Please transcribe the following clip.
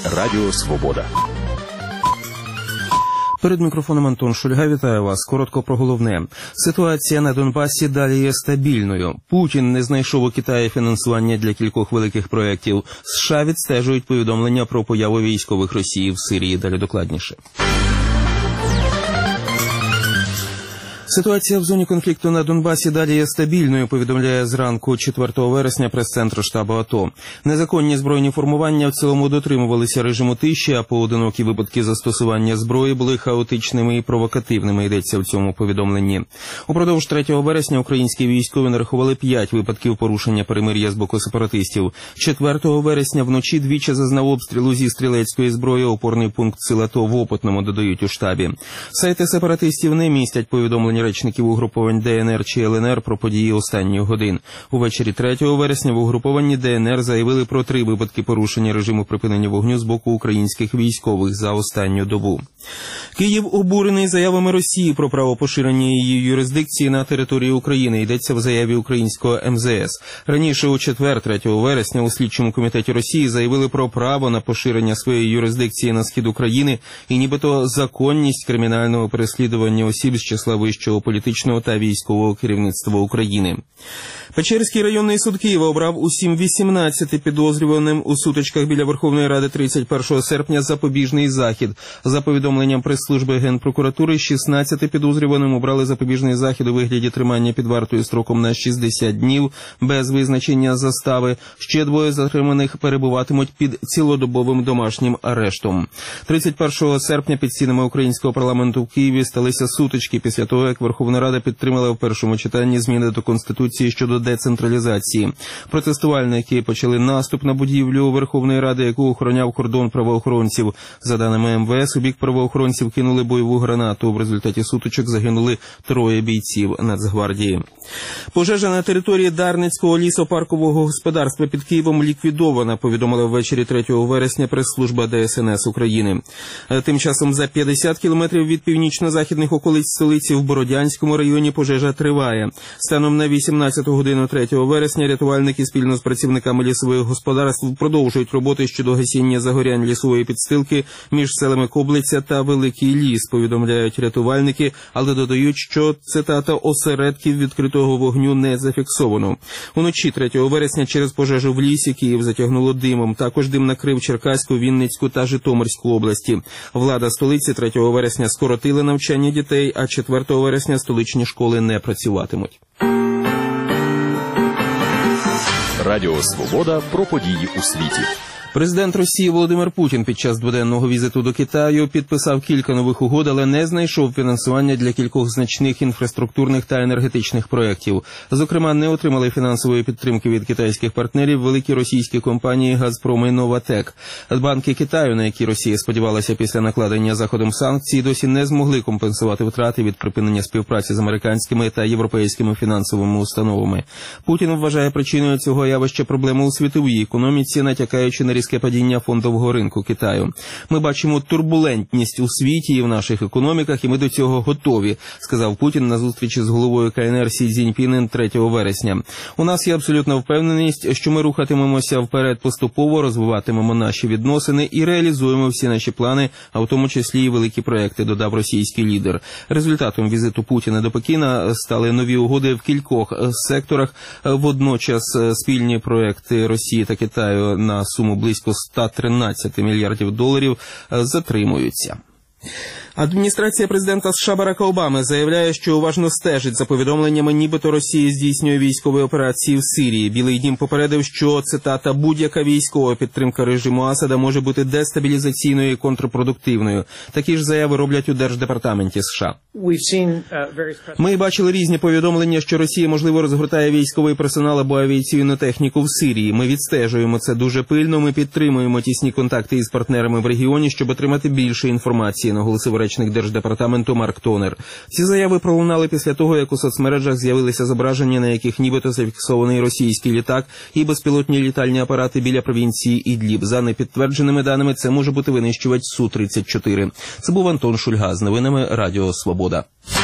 Радіо Свобода. Перед мікрофоном Антон Шульга, вітаю вас. Коротко про головне. Ситуація на Донбасі далі є стабільною. Путін не знайшов у Китаї фінансування для кількох великих проєктів. США відстежують повідомлення про появу військових Росії в Сирії. Далі докладніше. Ситуація в зоні конфлікту на Донбасі далі є стабільною, повідомляє зранку 4 вересня прес-центр штабу АТО. Незаконні збройні формування в цілому дотримувалися режиму тиші, а поодинокі випадки застосування зброї були хаотичними і провокативними, йдеться в цьому повідомленні. Упродовж 3 вересня українські військові нарахували 5 випадків порушення перемир'я з боку сепаратистів. 4 вересня вночі двічі зазнав обстрілу зі стрілецької зброї опорний пункт сил АТО в Опитному, додають у штабі. Сайти сепаратистів не містять повідомлень речників угруповань ДНР чи ЛНР про події останніх годин. Увечері 3 вересня в угрупованні ДНР заявили про 3 випадки порушення режиму припинення вогню з боку українських військових за останню добу. Київ обурений заявами Росії про право поширення її юрисдикції на території України, йдеться в заяві українського МЗС. Раніше у четвер, 3 вересня, у слідчому комітеті Росії заявили про право на поширення своєї юрисдикції на схід України і нібито законність кримінального переслідування осіб з числа вищого політичного та військового керівництва України. Печерський районний суд Києва обрав усім 18 підозрюваним у сутичках біля Верховної Ради 31 серпня запобіжний захід. За повідомленням прес-служби Генпрокуратури, 16 підозрюваним обрали запобіжний захід у вигляді тримання під вартою строком на 60 днів без визначення застави. Ще 2 затриманих перебуватимуть під цілодобовим домашнім арештом. 31 серпня під стінами українського парламенту в Києві сталися сутички після того, як Верховна Рада підтримала в першому читанні зміни до Конституції щодо децентралізації. Протестувальники почали наступ на будівлю Верховної Ради, яку охороняв кордон правоохоронців. За даними МВС, у бік правоохоронців кинули бойову гранату. В результаті сутичок загинули 3 бійців Нацгвардії. Пожежа на території Дарницького лісопаркового господарства під Києвом ліквідована, повідомила ввечері 3 вересня прес-служба ДСНС України. Тим часом за 50 кілометрів від північно-західних околиць столиці в Бородянському районі пожежа триває. Станом на 18 годину 3 вересня рятувальники спільно з працівниками лісових господарств продовжують роботи щодо гасіння загорянь лісової підстилки між селами Коблиця та Великий Ліс, повідомляють рятувальники, але додають, що, цитата, осередків відкритого вогню не зафіксовано. Уночі 3 вересня через пожежу в лісі Київ затягнуло димом. Також дим накрив Черкаську, Вінницьку та Житомирську області. Влада столиці 3 вересня скоротила навчання дітей, а 4 вересня столичні школи не працюватимуть. Радіо Свобода про події у світі. Президент Росії Володимир Путін під час дводенного візиту до Китаю підписав кілька нових угод, але не знайшов фінансування для кількох значних інфраструктурних та енергетичних проєктів. Зокрема, не отримали фінансової підтримки від китайських партнерів великі російські компанії «Газпром» і «Новатек». Банки Китаю, на які Росія сподівалася після накладення Заходом санкцій, досі не змогли компенсувати втрати від припинення співпраці з американськими та європейськими фінансовими установами. Путін вважає причиною цього явища проблему у світовій економіці, натякаючи на різке падіння фондового ринку Китаю. Ми бачимо турбулентність у світі і в наших економіках, і ми до цього готові, сказав Путін на зустрічі з головою КНР Сі Цзіньпінем 3 вересня. У нас є абсолютна впевненість, що ми рухатимемося вперед поступово, розвиватимемо наші відносини і реалізуємо всі наші плани, а в тому числі і великі проекти, додав російський лідер. Результатом візиту Путіна до Пекіна стали нові угоди в кількох секторах. Водночас спільні проекти Росії та Китаю на суму близько 113 мільярдів доларів затримуються. Адміністрація президента США Барака Обами заявляє, що уважно стежить за повідомленнями, нібито Росія здійснює військові операції в Сирії. Білий дім попередив, що, цитата, будь-яка військова підтримка режиму Асада може бути дестабілізаційною і контрпродуктивною. Такі ж заяви роблять у Держдепартаменті США. Ми бачили різні повідомлення, що Росія, можливо, розгортає військовий персонал або авіаційну техніку в Сирії. Ми відстежуємо це дуже пильно, ми підтримуємо тісні контакти із партнерами в регіоні, щоб отримати більше інформації, наголосив речник Держдепартаменту Марк Тонер. Ці заяви пролунали після того, як у соцмережах з'явилися зображення, на яких нібито зафіксований російський літак і безпілотні літальні апарати біля провінції Ідліб. За непідтвердженими даними, це може бути винищувач Су-34. Це був Антон Шульга з новинами Радіо Свобода.